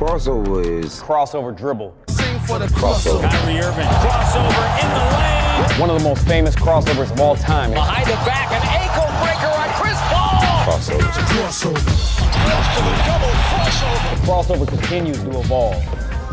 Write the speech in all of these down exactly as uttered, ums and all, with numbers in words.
crossover is crossover dribble. Sing for the crossover. Kyrie Irving, crossover in the lane. One of the most famous crossovers of all time. Behind the back, an ankle breaker on Chris Paul. crossovers. Crossover. Cross to the double crossover. The crossover continues to evolve.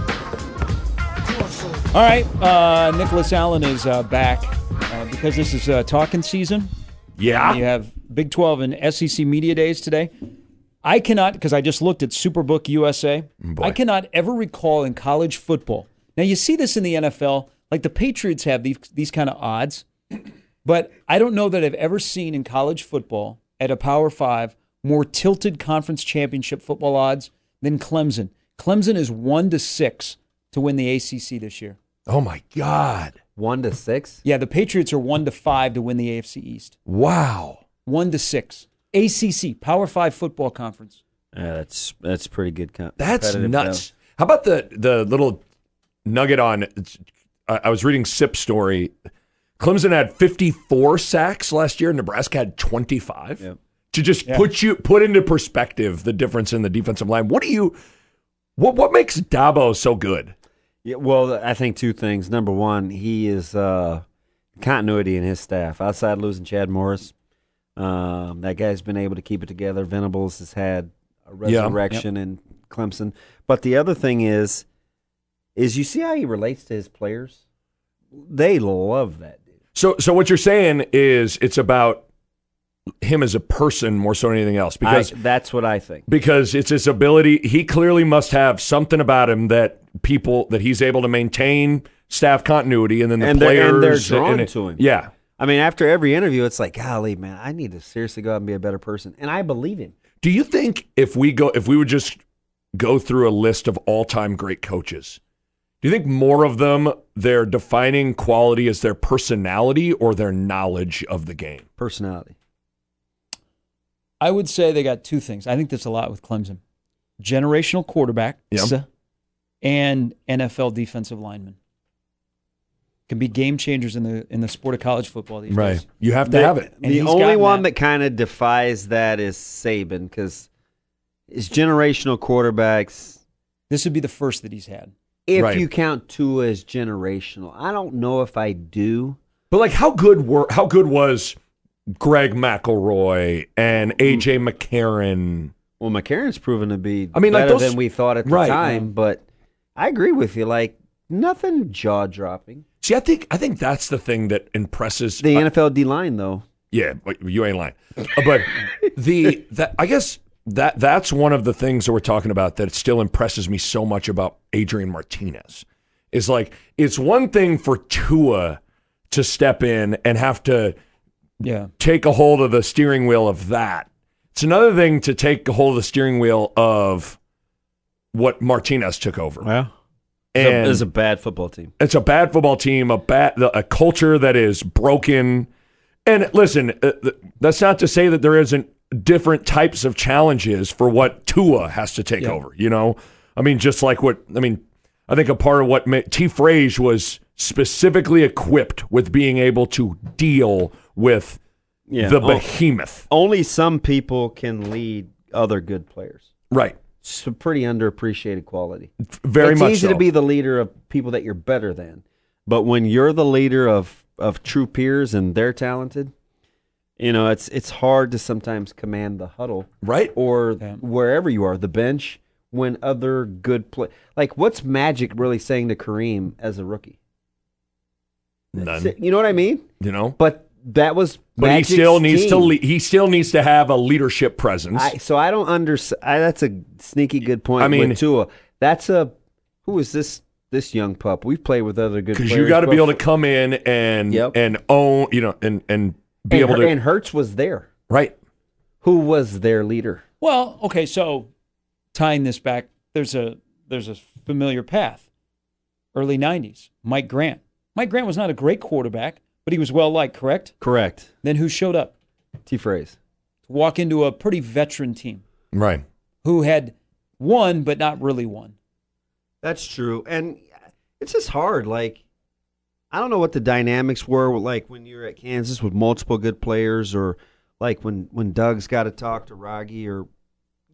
All right, uh, Nicholas Allen is uh, back uh, because this is uh, talking season. Yeah. You have Big twelve and S E C Media Days today. I cannot, because I just looked at Superbook U S A, Boy. I cannot ever recall in college football. Now, you see this in the N F L, like the Patriots have these, these kind of odds, but I don't know that I've ever seen in college football at a Power Five more tilted conference championship football odds than Clemson. Clemson is one to six to win the A C C this year. Oh, my God. One to six? Yeah, the Patriots are one to five to win the A F C East. Wow. One to six. A C C, Power Five Football Conference. Yeah, that's that's pretty good. Com- That's nuts. How about the the little nugget on, uh, I was reading Sip's story. Clemson had fifty-four sacks last year. Nebraska had twenty-five. Yep. To just Yeah. put you put into perspective the difference in the defensive line. What do you, what what makes Dabo so good? Yeah, well, I think two things. Number one, he is uh, continuity in his staff. Outside losing Chad Morris, um, that guy's been able to keep it together. Venables has had a Yeah. resurrection in Clemson. But the other thing is, is you see how he relates to his players? They love that dude. So so what you're saying is it's about him as a person more so than anything else, because I, that's what I think. because it's his ability. He clearly must have something about him that people that he's able to maintain staff continuity, and then the And they're- players and they're drawn and it- to him. Yeah, I mean, after every interview, it's like, golly, man, I need to seriously go out and be a better person. And I believe him. do you think if we go if we would just go through a list of all time great coaches, do you think more of them, their defining quality is their personality or their knowledge of the game? Personality. I would say they got two things. I think that's a lot with Clemson. Generational quarterback Yep. and N F L defensive linemen. Can be game changers in the in the sport of college football these Right, days. you have to The- have it. And the he's only gotten one that. that, kind of defies that is Saban, because his generational quarterbacks, This would be the first that he's had. if Right. you count Tua as generational, I don't know if I do. But like, how good were how good was Greg McElroy and A J McCarron? Well, McCarron's proven to be I mean, like better those- than we thought at the Right. time, but I agree with you. Like, nothing jaw-dropping. See, I think I think that's the thing that impresses The uh, N F L D-line, though. Yeah, but you ain't lying. Uh, But the that I guess that that's one of the things that we're talking about that still impresses me so much about Adrian Martinez. Is like, it's one thing for Tua to step in and have to Yeah. take a hold of the steering wheel of that. It's another thing to take a hold of the steering wheel of what Martinez took over. Well, And it's a bad football team. it's a bad football team, a bad a culture that is broken. And listen, uh, th- that's not to say that there isn't different types of challenges for what Tua has to take Yeah. over. You know, I mean, just like what I mean, I think a part of what ma- T. Frage was specifically equipped with being able to deal with Yeah. the Oh, behemoth. only some people can lead other good players. Right. It's a pretty underappreciated quality. Very it's much easy so. to be the leader of people that you're better than, but when you're the leader of, of true peers and they're talented, you know, it's it's hard to sometimes command the huddle, Right. or Yeah. wherever you are, the bench, when other good play. Like, what's Magic really saying to Kareem as a rookie? None. You know what I mean? You know, But that was but Magic's he still needs to team. le- he still needs to have a leadership presence. I, so I don't understand. That's a sneaky good point. I mean- with Tua, that's a who is this? This young pup. We've played with other good Because players. you got to be able to before. come in and Yep. and own, you know, and and be and, able to and Hurts was there. right. Who was their leader? Well, okay, so tying this back, there's a there's a familiar path. Early nineties, Mike Grant. Mike Grant was not a great quarterback, but he was well liked, correct? Correct. Then who showed up T. Phrase. to walk into a pretty veteran team Right. who had won but not really won? That's true, and it's just hard. Like, I don't know what the dynamics were, like when you were at Kansas with multiple good players, or like when when Doug's got to talk to Raggy, or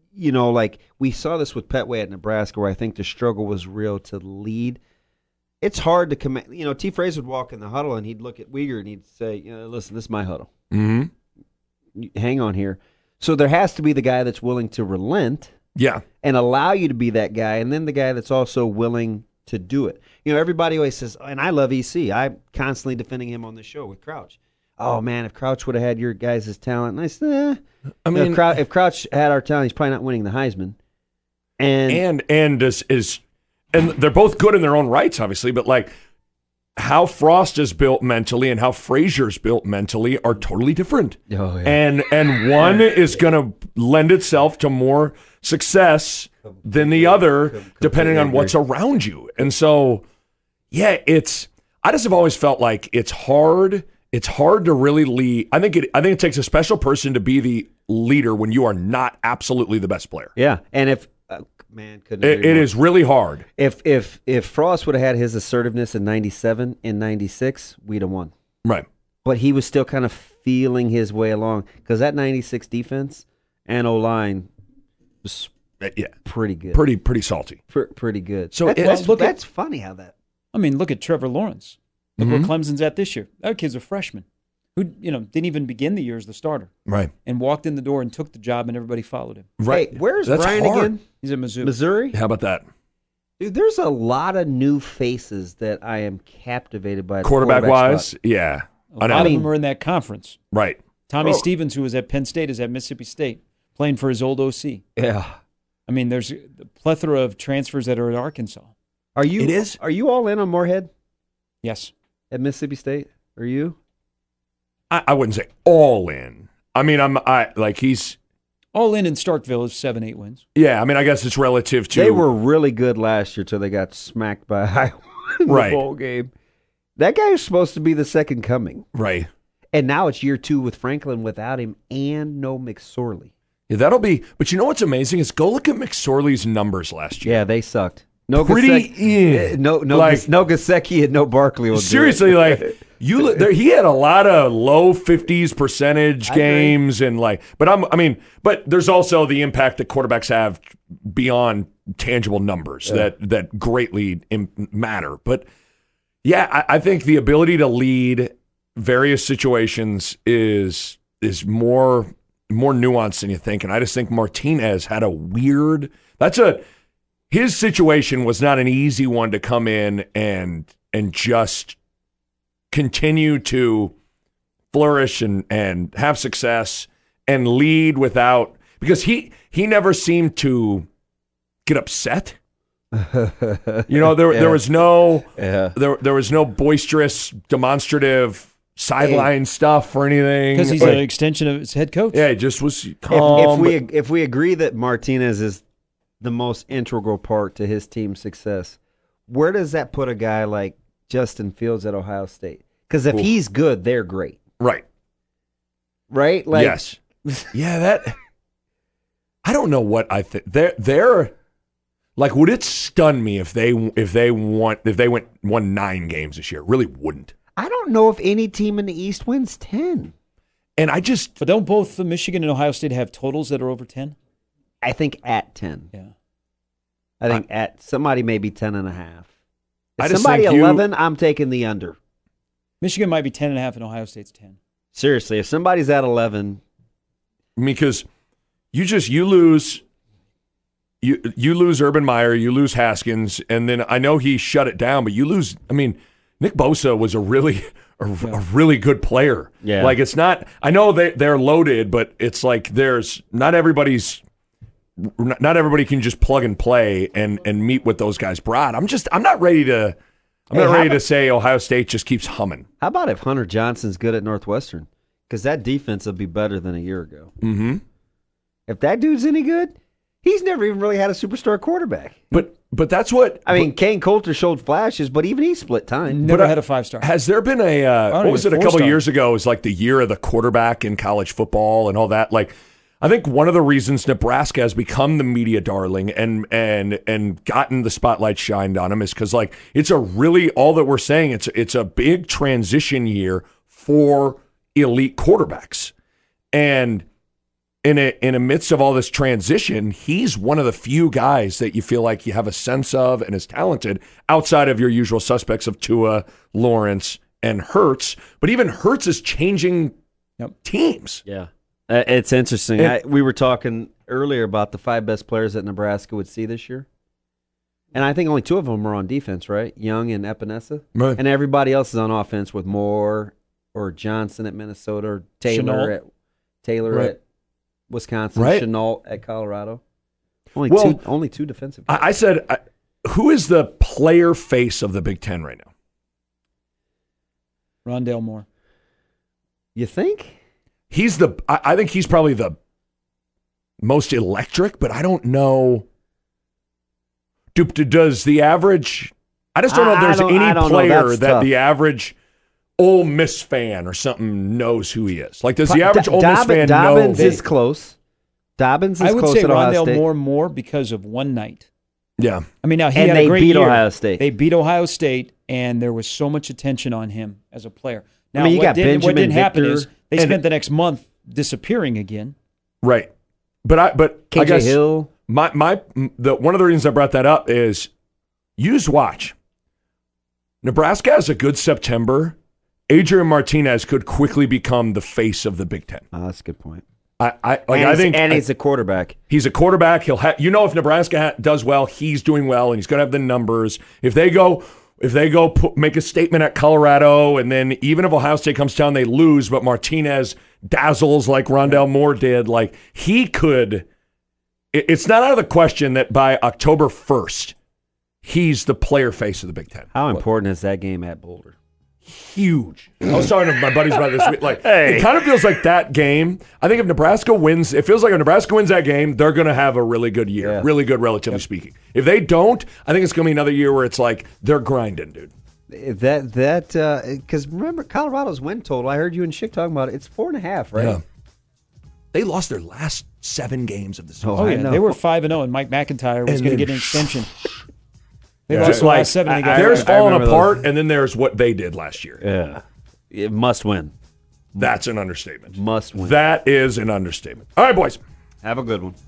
you know, like we saw this with Petway at Nebraska, where I think the struggle was real to lead. It's hard to command. You know, T. Fraser would walk in the huddle and he'd look at Uyghur and he'd say, you know, listen, this is my huddle. Mm-hmm. Hang on here. So there has to be the guy that's willing to relent Yeah. and allow you to be that guy, and then the guy that's also willing to do it. You know, everybody always says, and I love E C. I'm constantly defending him on the show with Crouch. Oh, man, if Crouch would have had your guys' talent. And I said, eh. I You know, mean, if, Crouch, if Crouch had our talent, he's probably not winning the Heisman. And, and and is, is and they're both good in their own rights, obviously, but like how Frost is built mentally and how Frazier's built mentally are totally different. Oh, yeah. And and one is going to lend itself to more success than the other, depending on what's around you. And so, yeah, it's. I just have always felt like it's hard. It's hard to really lead. I think it. I think it takes a special person to be the leader when you are not absolutely the best player. yeah, and if uh, man, couldn't It, agree it more. is really hard. If if if Frost would have had his assertiveness in ninety-seven and ninety-six, we'd have won. Right. But he was still kind of feeling his way along because that ninety-six defense and O-line was Uh, Yeah. pretty good. Pretty pretty salty. Pr- pretty good. So that's, it- that's, look at- that's funny how that. I mean, look at Trevor Lawrence. Look Mhm. where Clemson's at this year. That kid's a freshman who, you know, didn't even begin the year as the starter Right. and walked in the door and took the job, and everybody followed him. Right. Hey, where's That's Brian hard. again? He's at Mizzou. Missouri? How about that? Dude, there's a lot of new faces that I am captivated by. at the Quarterback, wise, spot. yeah. A I know. lot of mean- them are in that conference. Right. Tommy Oh. Stevens, who was at Penn State, is at Mississippi State playing for his old O C. Yeah. I mean, there's a plethora of transfers that are at Arkansas. Are you? It is? Are you all in on Moorhead Yes. at Mississippi State? Are you? I, I wouldn't say all in. I mean, I'm I like he's All in in Starkville is seven, eight wins. yeah. I mean, I guess it's relative to They were really good last year till they got smacked by Iowa in Right. the bowl game. That guy is supposed to be the second coming, right. and now it's year two with Franklin without him and no McSorley. Yeah, that'll be. But you know what's amazing is go look at McSorley's numbers last year. Yeah, they sucked. No Pretty Gasecki, in. eh, no no Like- Gas- no Gasecki and no Barkley. Will do it. Seriously, like you, li- there, he had a lot of low fifties percentage I agree. games, and like, but I'm, I mean, but there's also the impact that quarterbacks have beyond tangible numbers that that greatly Im- matter. But yeah, I, I think the ability to lead various situations is is more more nuanced than you think, and I just think Martinez had a weird. That's a his situation was not an easy one to come in and and just continue to flourish and, and have success and lead without because he he never seemed to get upset. You know, there there was no Yeah. there there was no boisterous, demonstrative sideline stuff or anything. Because he's Like, an extension of his head coach. yeah, it just was If, calm. if we but- if we agree that Martinez is the most integral part to his team's success, where does that put a guy like Justin Fields at Ohio State? Because if Ooh. he's good, they're great, right. right? Like, yes. Yeah, that I don't know what I think. They're they're like would it stun me if they if they want if they went won nine games this year? It really wouldn't. I don't know if any team in the East wins ten. And I just But don't both the Michigan and Ohio State have totals that are over ten? I think at ten. Yeah. I think at somebody maybe ten and a half. If I just somebody think you- eleven, I'm taking the under. Michigan might be ten and a half and Ohio State's ten. Seriously, if somebody's at eleven, because you just you lose you you lose Urban Meyer, you lose Haskins, and then I know he shut it down, but you lose. I mean, Nick Bosa was a really a, a really good player. Yeah. Like it's not. I know they they're loaded, but it's like there's not everybody's. Not not everybody can just plug and play and and meet what those guys brought. I'm just I'm not ready to. I'm Hey, not how ready about- to say Ohio State just keeps humming. how about if Hunter Johnson's good at Northwestern? Because that defense will be better than a year ago. Mm-hmm. If that dude's any good, he's never even really had a superstar quarterback. But but that's what I mean, Kane Coulter showed flashes, but even he split time. Never I- had a five star. Has there been a uh, don't what was it even a couple four-star. years ago? It was like the year of the quarterback in college football and all that. Like, I think one of the reasons Nebraska has become the media darling and and and gotten the spotlight shined on him is because like it's a really all that we're saying it's it's a big transition year for elite quarterbacks and in a in a midst of all this transition, he's one of the few guys that you feel like you have a sense of and is talented outside of your usual suspects of Tua, Lawrence, and Hurts. But even Hurts is changing yep. teams. Yeah. Uh, it's interesting. It, I, we were talking earlier about the five best players that Nebraska would see this year. And I think only two of them are on defense, right? Young and Epinesa. Right. And everybody else is on offense with Moore or Johnson at Minnesota or Taylor Chenault. at Taylor right. at Wisconsin, right. Chenault at Colorado. Only well, two only two defensive guys. I, I said, I, who is the player face of the Big Ten right now? Rondale Moore. You think? He's the. I, I think he's probably the most electric, but I don't know. Do, does the average? I just don't know if there's any player that tough. the average Ole Miss fan or something knows who he is. Like, does the average D- Ole Miss fan Dobbins know? Dobbins is close. Dobbins is I would close say at Ohio Rondale State. Moore more because of one night. Yeah. I mean, now he and had they a great beat year. Ohio State. They beat Ohio State, and there was so much attention on him as a player. Now, I mean, you what, got didn't, what Benjamin didn't happen Victor, is they spent the next month disappearing again. Right. But I but K J I guess Hill. my my the one of the reasons I brought that up is you just watch. Nebraska has a good September. Adrian Martinez could quickly become the face of the Big Ten. Oh, that's a good point. I, I, like, and I think, and he's a quarterback. He's a quarterback. He'll have, you know, if Nebraska ha- does well, he's doing well, and he's going to have the numbers. If they go, if they go, put, make a statement at Colorado, and then even if Ohio State comes down, they lose, but Martinez dazzles like Rondale Moore did. Like he could. It, it's not out of the question that by October first, he's the player face of the Big Ten. How important is that game at Boulder? Huge. I was talking to my buddies about this week. Like, hey. It kind of feels like that game. I think if Nebraska wins, it feels like if Nebraska wins that game, they're going to have a really good year. Yeah. Really good, relatively yep. speaking. If they don't, I think it's going to be another year where it's like they're grinding, dude. That that because uh, remember Colorado's win total. I heard you and Schick talking about it. It's four and a half, right? Yeah. They lost their last seven games of the season. Oh, Oh, yeah, I know. they were five and zero, and Mike McIntyre was And going to then- get an extension. They Yeah. lost Just the like last seven. They got there's I falling remember apart, those. and then there's what they did last year. Yeah, it must win. That's an understatement. Must win. That is an understatement. All right, boys. Have a good one.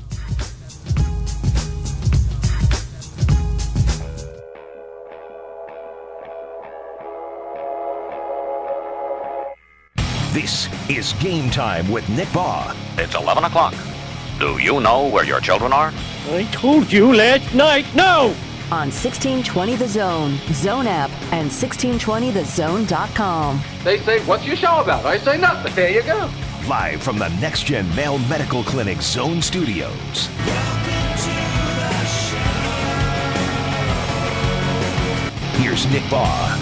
This is Game Time with Nick Baugh. It's eleven o'clock. Do you know where your children are? I told you last night, no! On sixteen twenty The Zone, Zone app, and sixteen twenty the zone dot com. They say, what's your show about? I say nothing. There you go. Live from the Next Gen Male Medical Clinic Zone Studios. Here's Nick Baugh.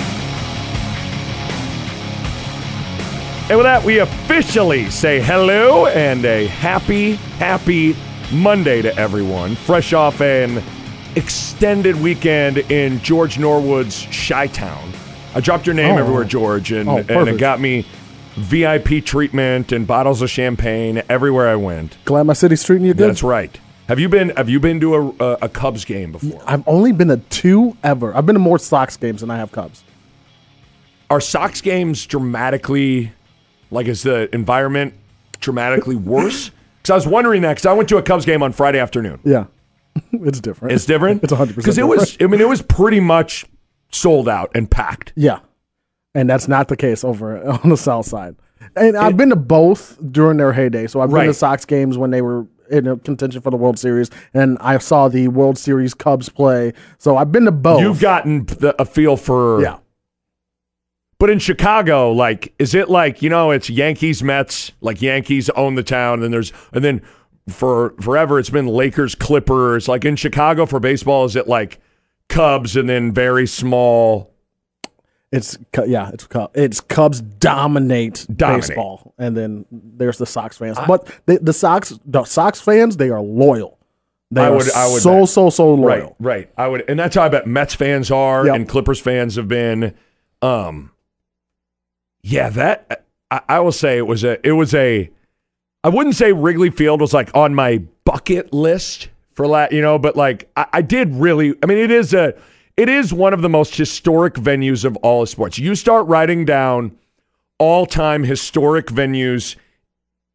And with that, we officially say hello and a happy, happy Monday to everyone. Fresh off an extended weekend in George Norwood's Chi-Town. I dropped your name Oh. everywhere, George, and, Oh, and it perfect. got me V I P treatment and bottles of champagne everywhere I went. Glad my city's treating you good. That's right. Have you been Have you been to a, a, a Cubs game before? I've only been to two ever. I've been to more Sox games than I have Cubs. Are Sox games dramatically, like, is the environment dramatically worse? Because I was wondering that, because I went to a Cubs game on Friday afternoon. Yeah, it's different. It's different? It's one hundred percent Because it was, I mean, it was pretty much sold out and packed. Yeah, and that's not the case over on the South Side. And I've been to both during their heyday. So I've been Right. to Sox games when they were in a contention for the World Series, and I saw the World Series Cubs play. So I've been to both. You've gotten the, a feel for... Yeah. But in Chicago, like, is it like, you know, it's Yankees, Mets, like Yankees own the town, and then there's, and then for forever it's been Lakers, Clippers. Like in Chicago for baseball, is it like Cubs and then very small? It's Cu- yeah, it's Cubs. It's Cubs dominate, Dominate. baseball, and then there's the Sox fans. But the, the Sox, the Sox fans, they are loyal. They I are would- I would so bet. so so loyal. Right, right. I would, and that's how I bet Mets fans are, Yep. and Clippers fans have been. Um, yeah, that I, I will say it was a, it was a. I wouldn't say Wrigley Field was like on my bucket list for la, you know, but like I, I did really. I mean, it is a, it is one of the most historic venues of all sports. You start writing down all-time historic venues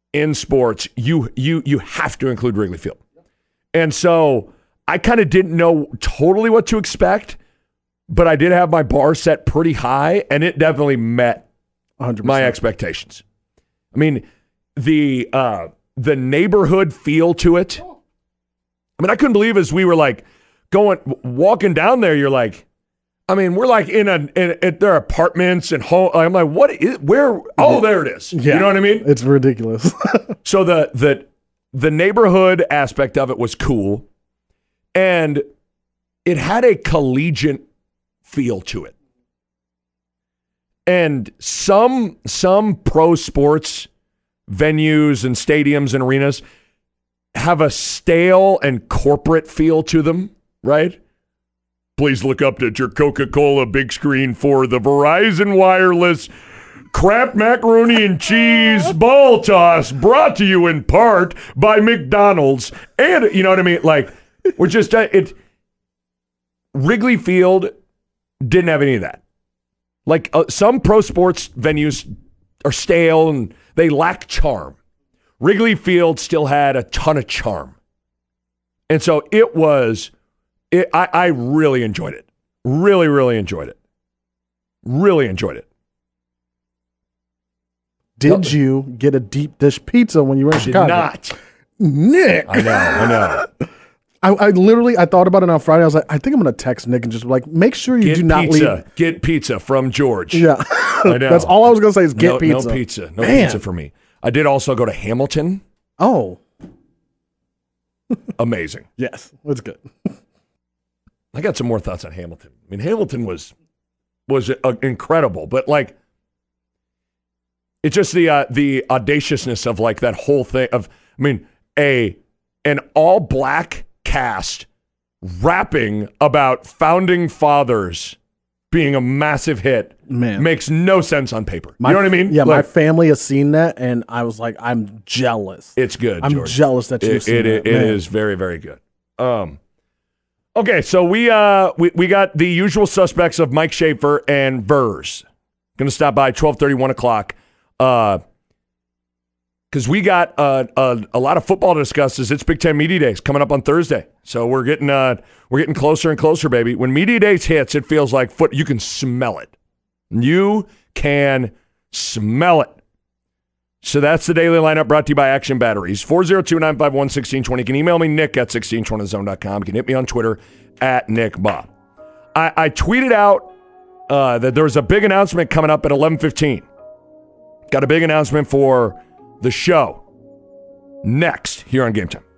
in sports, you you you have to include Wrigley Field. And so I kind of didn't know totally what to expect, but I did have my bar set pretty high, and it definitely met one hundred percent my expectations. I mean, the uh, the neighborhood feel to it. I mean, I couldn't believe as we were like going walking down there, you're like, I mean, we're like in a in, in their apartments and home. I'm like, what is where? Oh, there it is. Yeah, you know what I mean? It's ridiculous. So the the the neighborhood aspect of it was cool, and it had a collegiate feel to it. And some some pro sports venues and stadiums and arenas have a stale and corporate feel to them, right? Please look up at your Coca-Cola big screen for the Verizon Wireless Kraft Macaroni and Cheese Ball Toss, brought to you in part by McDonald's. And, you know what I mean? Like, we're just, uh, it. Wrigley Field didn't have any of that. Like, uh, some pro sports venues are stale and they lack charm. Wrigley Field still had a ton of charm. And so it was, it, I, I really enjoyed it. Really, really enjoyed it. Really enjoyed it. Did you get a deep dish pizza when you were in I Chicago? did not. Nick. I know, I know. I, I literally, I thought about it on Friday. I was like, I think I'm going to text Nick and just be like, make sure you Get do not pizza. leave. Get pizza from George. Yeah. I know. That's all I was going to say is get no, pizza. No pizza. No Man. pizza for me. I did also go to Hamilton. Oh. Amazing. Yes. That's good. I got some more thoughts on Hamilton. I mean, Hamilton was was uh, incredible, but like, it's just the uh, the audaciousness of like that whole thing of, I mean, a an all black cast rapping about founding fathers being a massive hit. Man, makes no sense on paper. My, you know what I mean? Yeah, my like, family has seen that, and I was like, I'm jealous. It's good. I'm George. jealous that you've it, seen it, that. It Man. is very, very good. Um, okay, so we uh we, we got the usual suspects of Mike Schaefer and Vers. Going to stop by twelve thirty, one o'clock. Uh, because we got uh, a, a lot of football to discuss as it's Big Ten Media Days coming up on Thursday. So we're getting uh we're getting closer and closer, baby. When Media Days hits, it feels like foot. You can smell it. You can smell it. So that's the daily lineup brought to you by Action Batteries. four oh two, nine five one, one six two zero. You can email me, Nick at sixteen twenty zone dot com. You can hit me on Twitter at Nick Bob. I, I tweeted out uh, that there was a big announcement coming up at eleven fifteen. Got a big announcement for the show next here on Game Time.